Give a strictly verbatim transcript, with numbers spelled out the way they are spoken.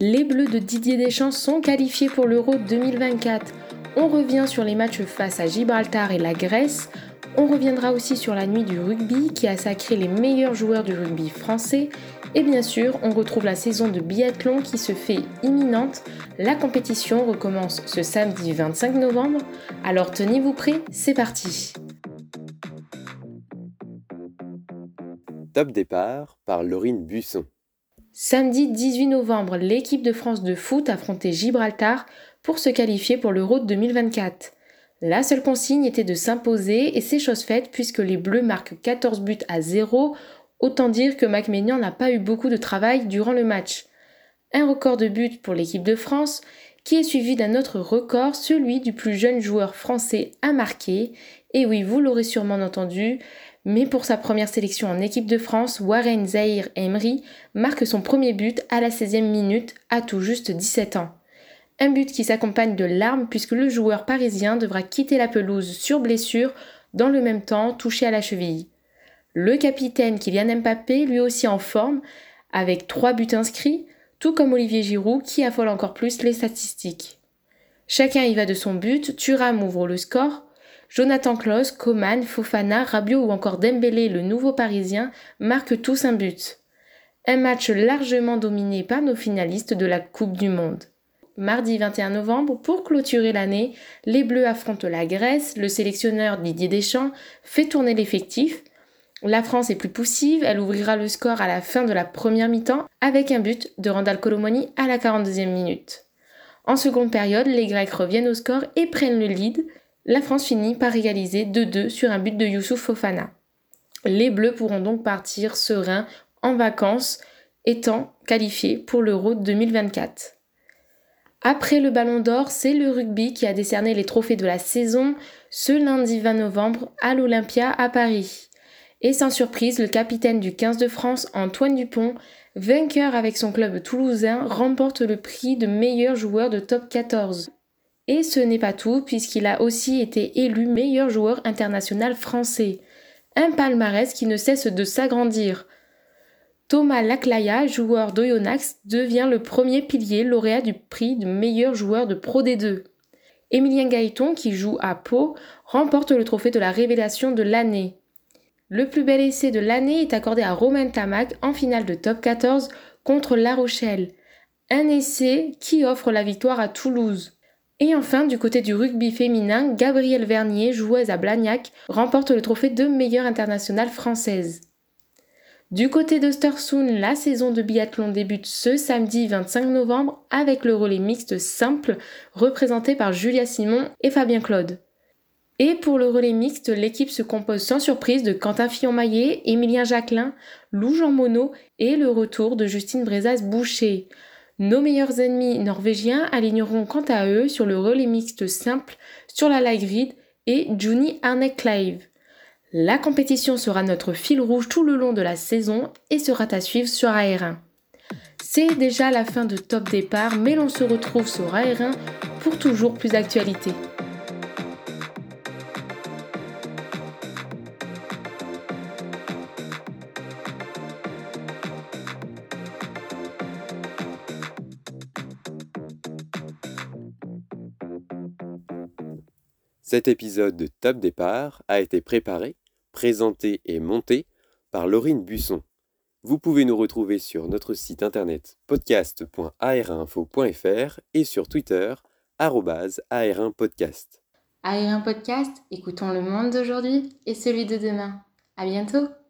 Les Bleus de Didier Deschamps sont qualifiés pour l'Euro deux mille vingt-quatre. On revient sur les matchs face à Gibraltar et la Grèce. On reviendra aussi sur la nuit du rugby qui a sacré les meilleurs joueurs du rugby français. Et bien sûr, on retrouve la saison de biathlon qui se fait imminente. La compétition recommence ce samedi vingt-cinq novembre. Alors tenez-vous prêts, c'est parti. Top départ par Laurine Busson. Samedi dix-huit novembre, l'équipe de France de foot affrontait Gibraltar pour se qualifier pour l'Euro deux mille vingt-quatre. La seule consigne était de s'imposer et c'est chose faite puisque les Bleus marquent quatorze buts à zéro. Autant dire que Mac Maignan n'a pas eu beaucoup de travail durant le match. Un record de buts pour l'équipe de France qui est suivi d'un autre record, celui du plus jeune joueur français à marquer. Et oui, vous l'aurez sûrement entendu, mais pour sa première sélection en équipe de France, Warren Zaïre-Emery marque son premier but à la seizième minute à tout juste dix-sept ans. Un but qui s'accompagne de larmes puisque le joueur parisien devra quitter la pelouse sur blessure, dans le même temps touché à la cheville. Le capitaine Kylian Mbappé, lui aussi en forme, avec trois buts inscrits, tout comme Olivier Giroud qui affole encore plus les statistiques. Chacun y va de son but, Thuram ouvre le score, Jonathan Klaus, Coman, Fofana, Rabiot ou encore Dembélé, le nouveau parisien, marquent tous un but. Un match largement dominé par nos finalistes de la Coupe du Monde. Mardi vingt et un novembre, pour clôturer l'année, les Bleus affrontent la Grèce, le sélectionneur Didier Deschamps fait tourner l'effectif. La France est plus poussive, elle ouvrira le score à la fin de la première mi-temps avec un but de Randal Colomoni à la quarante-deuxième minute. En seconde période, les Grecs reviennent au score et prennent le lead. La France finit par égaliser deux deux sur un but de Youssouf Fofana. Les Bleus pourront donc partir sereins en vacances, étant qualifiés pour l'Euro deux mille vingt-quatre. Après le Ballon d'Or, c'est le rugby qui a décerné les trophées de la saison ce lundi vingt novembre à l'Olympia à Paris. Et sans surprise, le capitaine du quinze de France, Antoine Dupont, vainqueur avec son club toulousain, remporte le prix de meilleur joueur de top quatorze. Et ce n'est pas tout, puisqu'il a aussi été élu meilleur joueur international français. Un palmarès qui ne cesse de s'agrandir. Thomas Laclaya, joueur d'Oyonnax, devient le premier pilier lauréat du prix de meilleur joueur de Pro D deux. Emilien Gaëton, qui joue à Pau, remporte le trophée de la révélation de l'année. Le plus bel essai de l'année est accordé à Romain Tamac en finale de top quatorze contre La Rochelle. Un essai qui offre la victoire à Toulouse. Et enfin, du côté du rugby féminin, Gabrielle Vernier, joueuse à Blagnac, remporte le trophée de meilleure internationale française. Du côté d'Östersund, la saison de biathlon débute ce samedi vingt-cinq novembre avec le relais mixte simple représenté par Julia Simon et Fabien Claude. Et pour le relais mixte, l'équipe se compose sans surprise de Quentin Fillon-Maillet, Émilien Jacquelin, Lou Jean Monod et le retour de Justine Brezaz-Boucher. Nos meilleurs ennemis norvégiens aligneront quant à eux sur le relais mixte simple sur la Ligrid et Juni Arnekleiv. La compétition sera notre fil rouge tout le long de la saison et sera à suivre sur A R un. C'est déjà la fin de Top Départ, mais l'on se retrouve sur A R un pour toujours plus d'actualité. Cet épisode de Top Départ a été préparé, présenté et monté par Laurine Busson. Vous pouvez nous retrouver sur notre site internet podcast point a r un info point f r et sur Twitter arobase A R un podcast. A R un Podcast, écoutons le monde d'aujourd'hui et celui de demain. À bientôt!